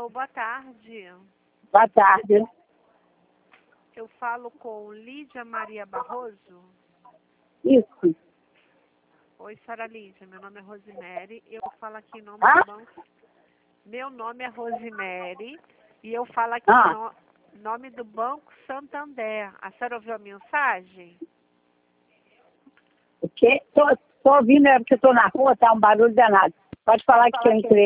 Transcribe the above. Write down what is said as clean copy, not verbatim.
Alô, boa tarde. Boa tarde. Eu falo com Lídia Maria Barroso. Isso. Oi, senhora Lídia, meu nome é Rosemary, eu falo aqui em nome Ah? do banco. Meu nome é Rosemary e eu falo aqui em nome do Banco Santander. A senhora ouviu a mensagem? O quê? Tô ouvindo, é porque estou na rua, tá um barulho danado. Pode falar que eu entrei.